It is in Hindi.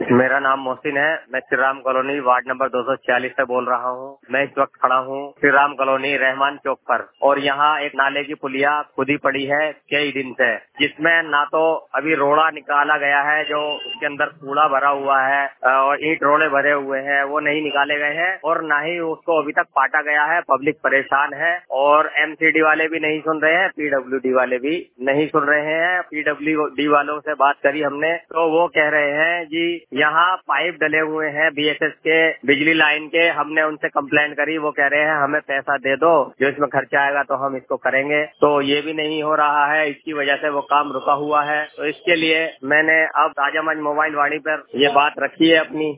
मेरा नाम मोहसिन है। मैं Shri Ram colony ward number 246 से बोल रहा हूँ। मैं इस वक्त खड़ा हूँ श्री राम कॉलोनी रहमान चौक पर, और यहाँ एक नाले की पुलिया खुदी पड़ी है कई दिन से, जिसमें ना तो अभी रोड़ा निकाला गया है, जो उसके अंदर कूड़ा भरा हुआ है और ईंट रोड़े भरे हुए हैं वो नहीं निकाले गए हैं, और ना ही उसको अभी तक पाटा गया है। पब्लिक परेशान है और एमसीडी वाले भी नहीं सुन रहे हैं, पीडब्ल्यूडी वाले भी नहीं सुन रहे हैं। पीडब्ल्यूडी वालों से बात करी हमने तो वो कह रहे हैं जी यहाँ पाइप डले हुए हैं बीएसएस के बिजली लाइन के। हमने उनसे कंप्लेंट करी, वो कह रहे हैं हमें पैसा दे दो, जो इसमें खर्चा आएगा तो हम इसको करेंगे। तो ये भी नहीं हो रहा है, इसकी वजह से वो काम रुका हुआ है। तो इसके लिए मैंने अब ताजामंज मोबाइल वाणी पर ये बात रखी है अपनी।